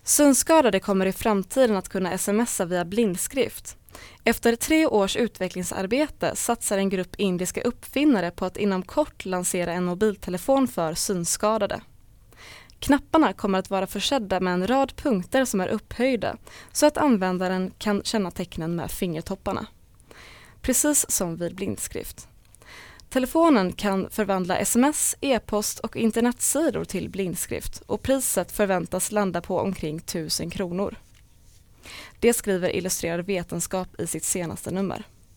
Synskadade kommer i framtiden att kunna smsa via blindskrift. Efter 3 års utvecklingsarbete satsar en grupp indiska uppfinnare på att inom kort lansera en mobiltelefon för synskadade. Knapparna kommer att vara försedda med en rad punkter som är upphöjda så att användaren kan känna tecknen med fingertopparna. Precis som vid blindskrift. Telefonen kan förvandla sms, e-post och internetsidor till blindskrift och priset förväntas landa på omkring 1000 kronor. Det skriver Illustrerad vetenskap i sitt senaste nummer.